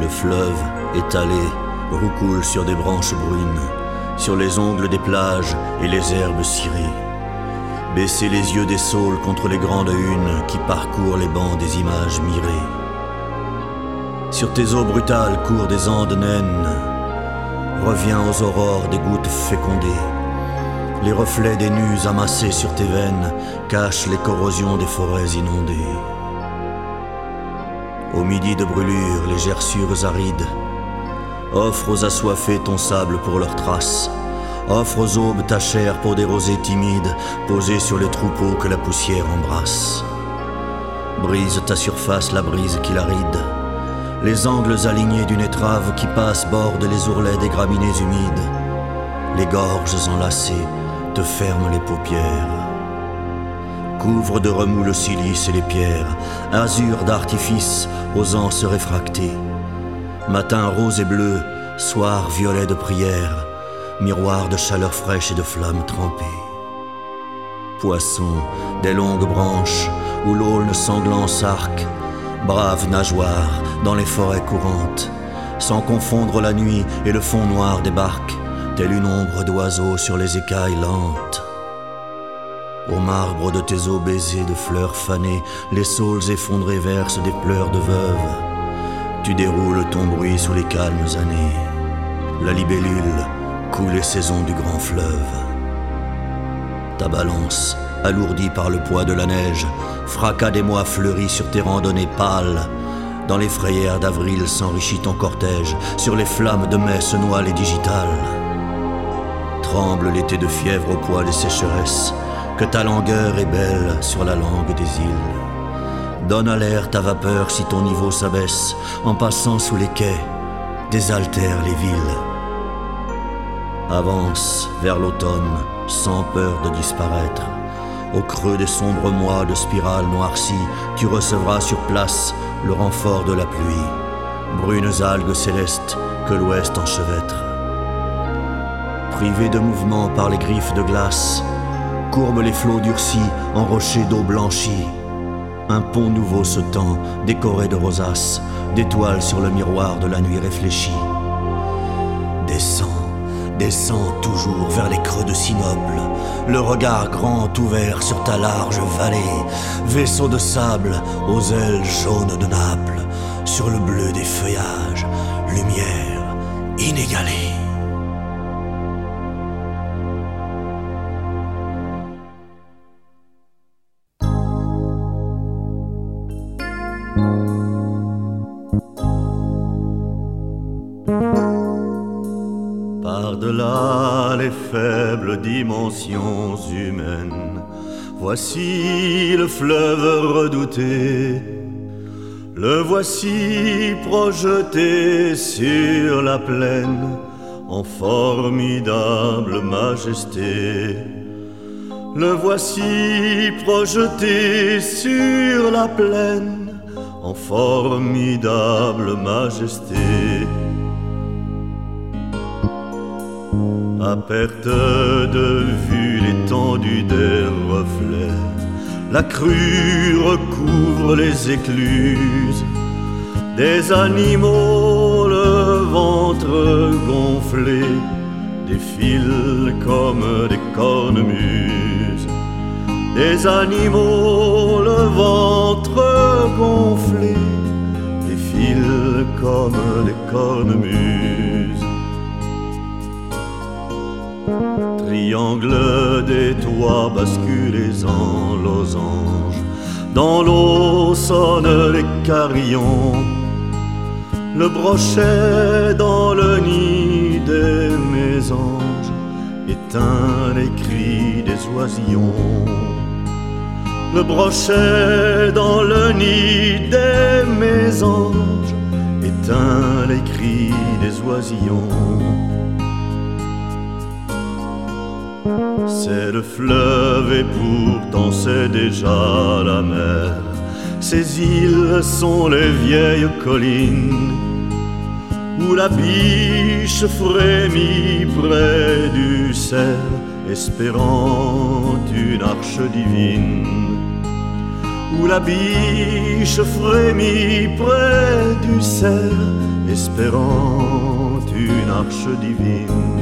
Le fleuve, étalé, roucoule sur des branches brunes, sur les ongles des plages et les herbes cirées. Baisser les yeux des saules contre les grandes hunes qui parcourent les bancs des images mirées. Sur tes eaux brutales courent des Andes naines. Reviens aux aurores des gouttes fécondées. Les reflets des nus amassés sur tes veines cachent les corrosions des forêts inondées. Au midi de brûlure, les gerçures arides offrent aux assoiffés ton sable pour leurs traces. Offre aux aubes ta chair pour des rosées timides posées sur les troupeaux que la poussière embrasse. Brise ta surface la brise qui la ride. Les angles alignés d'une étrave qui passe bordent les ourlets des graminées humides. Les gorges enlacées te ferment les paupières. Couvre de remous le silice et les pierres, azur d'artifice osant se réfracter. Matin rose et bleu, soir violet de prière, miroir de chaleur fraîche et de flammes trempées. Poissons, des longues branches où l'aulne sanglant s'arc, braves nageoires dans les forêts courantes, sans confondre la nuit et le fond noir des barques, telle une ombre d'oiseaux sur les écailles lentes. Au marbre de tes eaux baisées de fleurs fanées, les saules effondrés versent des pleurs de veuve. Tu déroules ton bruit sous les calmes années. La libellule coule les saisons du grand fleuve. Ta balance, alourdie par le poids de la neige, fracas des mois fleuris sur tes randonnées pâles. Dans les frayères d'avril s'enrichit ton cortège, sur les flammes de mai se noient les digitales. Tremble l'été de fièvre au poids des sécheresses, que ta langueur est belle sur la langue des îles. Donne à l'air ta vapeur si ton niveau s'abaisse, en passant sous les quais, désaltère les villes. Avance vers l'automne, sans peur de disparaître. Au creux des sombres mois de spirales noircies, tu recevras sur place le renfort de la pluie, brunes algues célestes que l'ouest enchevêtre. Privé de mouvement par les griffes de glace, courbe les flots durcis en rochers d'eau blanchie. Un pont nouveau se tend, décoré de rosaces, d'étoiles sur le miroir de la nuit réfléchie. Descends toujours vers les creux de Sinople, le regard grand ouvert sur ta large vallée, vaisseau de sable aux ailes jaunes de Naples, sur le bleu des feuillages, lumière inégalée. Par-delà les faibles dimensions humaines, voici le fleuve redouté. Le voici projeté sur la plaine en formidable majesté. Le voici projeté sur la plaine en formidable majesté. À perte de vue l'étendue des reflets, la crue recouvre les écluses des animaux, le ventre gonflé défile comme des cornemuses. Des animaux, le ventre gonflé défile comme des cornemuses. Triangle des toits basculés en losange, dans l'eau sonnent les carillons. Le brochet dans le nid des mésanges éteint les cris des oisillons. Le brochet dans le nid des mésanges éteint les cris des oisillons. C'est le fleuve et pourtant c'est déjà la mer. Ces îles sont les vieilles collines où la biche frémit près du cerf, espérant une arche divine. où la biche frémit près du cerf, espérant une arche divine.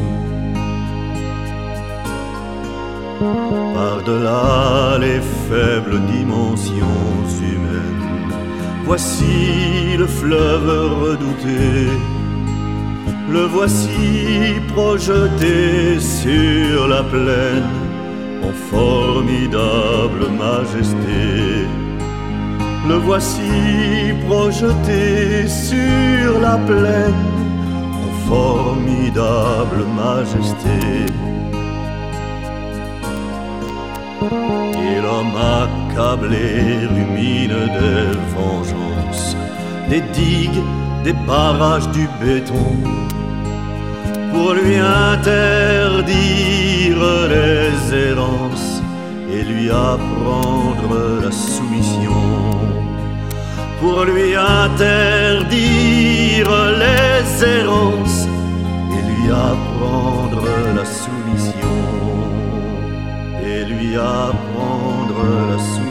Par-delà les faibles dimensions humaines, voici le fleuve redouté, le voici projeté sur la plaine en formidable majesté. Le voici projeté sur la plaine en formidable majesté. Et l'homme accablé rumine des vengeances, des digues, des barrages, du béton, pour lui interdire les errances et lui apprendre la soumission. Pour lui interdire les errances et lui apprendre la soumission. Et lui apprendre la soumission.